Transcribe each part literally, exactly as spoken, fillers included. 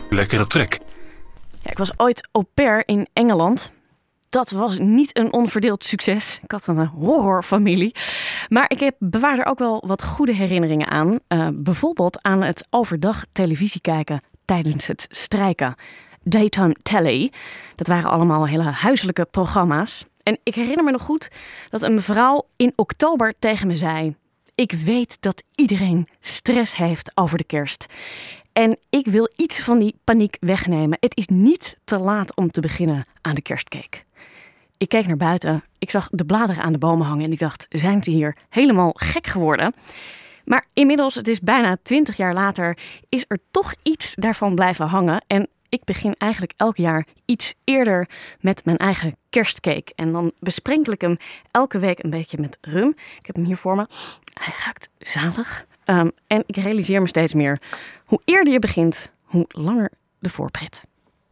Lekkere trek. Ja, ik was ooit au pair in Engeland. Dat was niet een onverdeeld succes. Ik had een horrorfamilie. Maar ik heb, bewaar er ook wel wat goede herinneringen aan. Uh, bijvoorbeeld aan het overdag televisie kijken tijdens het strijken. Daytime Telly. Dat waren allemaal hele huiselijke programma's. En ik herinner me nog goed dat een mevrouw in oktober tegen me zei: ik weet dat iedereen stress heeft over de kerst. En ik wil iets van die paniek wegnemen. Het is niet te laat om te beginnen aan de kerstcake. Ik keek naar buiten. Ik zag de bladeren aan de bomen hangen. En ik dacht, zijn ze hier helemaal gek geworden? Maar inmiddels, het is bijna twintig jaar later, is er toch iets daarvan blijven hangen. En ik begin eigenlijk elk jaar iets eerder met mijn eigen kerstcake. En dan besprenkel ik hem elke week een beetje met rum. Ik heb hem hier voor me. Hij ruikt zalig. Um, en ik realiseer me steeds meer: hoe eerder je begint, hoe langer de voorpret.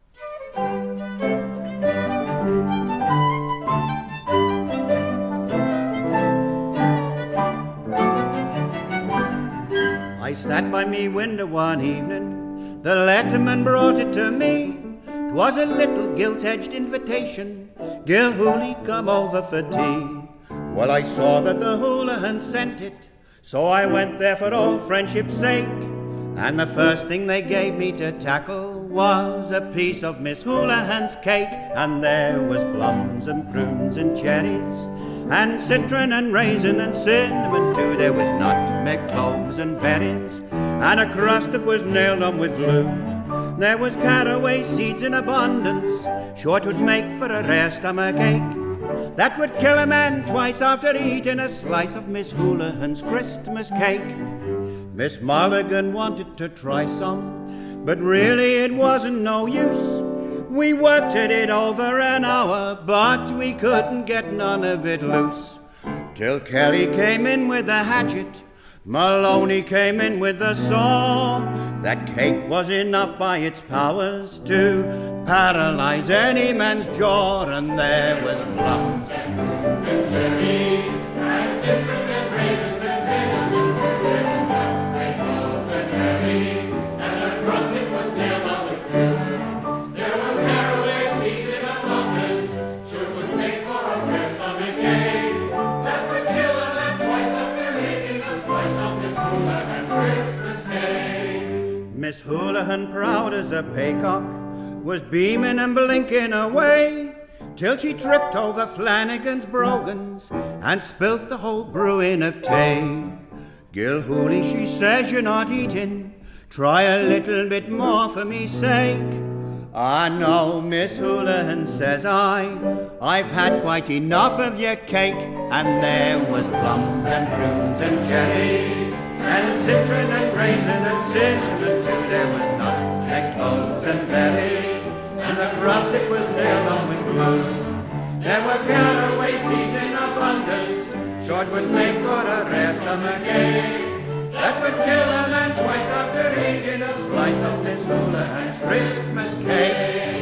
I sat by me window one evening, the letterman brought it to me. 'Twas a little gilt-edged invitation, Gilhooly, come over for tea. Well, I saw that the Houlihan sent it, so I went there for old friendship's sake. And the first thing they gave me to tackle was a piece of Miss Houlihan's cake. And there was plums and prunes and cherries, and citron and raisin and cinnamon too. There was nutmeg, cloves and berries, and a crust that was nailed on with glue. There was caraway seeds in abundance, sure it would make for a rare stomach ache that would kill a man twice after eating a slice of Miss Houlihan's Christmas cake. Miss Mulligan wanted to try some, but really it wasn't no use. We worked at it over an hour, but we couldn't get none of it loose. Till Kelly came in with the hatchet, Maloney came in with the saw. That cake was enough by its powers to paralyze any man's jaw. And there was plums and prunes and cherries, and citron and raisins and cinnamon too. There was nutmeg, cloves and berries, and a crust it was nailed on with glue. There was caraway seeds in abundance, sure it would make for a rare stomach ache that would kill a man twice after eating a slice of Miss Houlihan's Christmas cake. Miss Houlihan, proud as a paycock, was beaming and blinking away, till she tripped over Flanagan's brogans and spilt the whole brewing of tea. Gilhooly, she says, you're not eating, try a little bit more for me sake. Ah, no, Miss Houlihan, says I, I've had quite enough of your cake. And there was plums and prunes and cherries, and citron and raisins and cinnamon too. There was nutmeg, cloves and berries, and the crust it was nailed on with glue. There was caraway seeds in abundance, sure it would make for a rare stomach ache that would kill a man twice after eating a slice of Miss Houlihan's Christmas cake.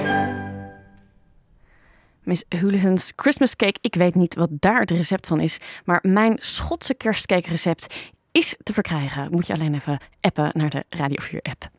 Miss Houlihan's Christmas cake. Ik weet niet wat daar het recept van is, maar mijn Schotse kerstcake recept is te verkrijgen. Moet je alleen even appen naar de Radio vier app.